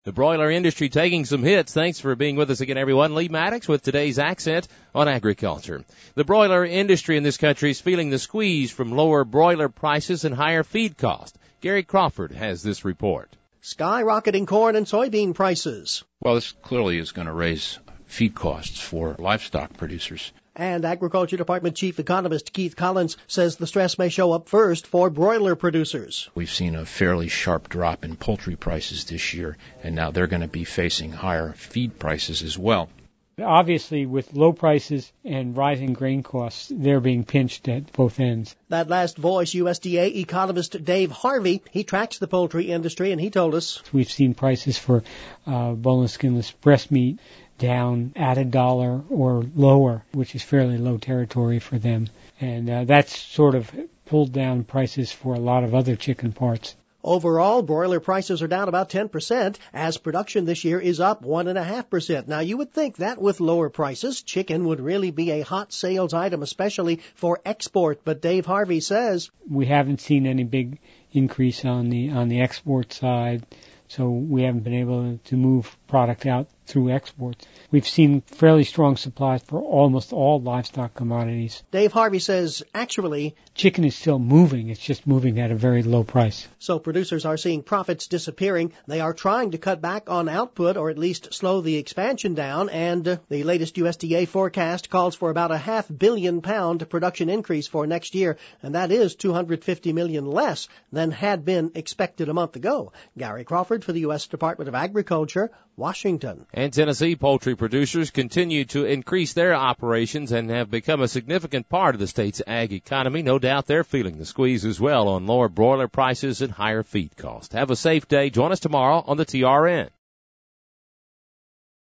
The broiler industry taking some hits. Thanks for being with us again, everyone. Lee Maddox with today's Accent on Agriculture. The broiler industry in this country is feeling the squeeze from lower broiler prices and higher feed cost. Gary Crawford has this report. Skyrocketing corn and soybean prices. Well, this clearly is going to raise feed costs for livestock producers. And Agriculture Department Chief Economist Keith Collins says the stress may show up first for broiler producers. We've seen a fairly sharp drop in poultry prices this year, and now they're going to be facing higher feed prices as well. Obviously, with low prices and rising grain costs, they're being pinched at both ends. That last voice, USDA economist Dave Harvey, he tracks the poultry industry, and he told us, we've seen prices for boneless, skinless breast meat down at $1 or lower, which is fairly low territory for them. And that's sort of pulled down prices for a lot of other chicken parts. Overall, broiler prices are down about 10%, as production this year is up 1.5%. Now, you would think that with lower prices, chicken would really be a hot sales item, especially for export. But Dave Harvey says, we haven't seen any big increase on the export side, so we haven't been able to move product out through exports. We've seen fairly strong supplies for almost all livestock commodities. Dave Harvey says, actually, chicken is still moving. It's just moving at a very low price. So producers are seeing profits disappearing. They are trying to cut back on output or at least slow the expansion down. And the latest USDA forecast calls for about a £500 million production increase for next year. And that is $250 million less than had been expected a month ago. Gary Crawford for the U.S. Department of Agriculture, Washington. And Tennessee poultry producers continue to increase their operations and have become a significant part of the state's ag economy. No doubt they're feeling the squeeze as well on lower broiler prices and higher feed costs. Have a safe day. Join us tomorrow on the TRN.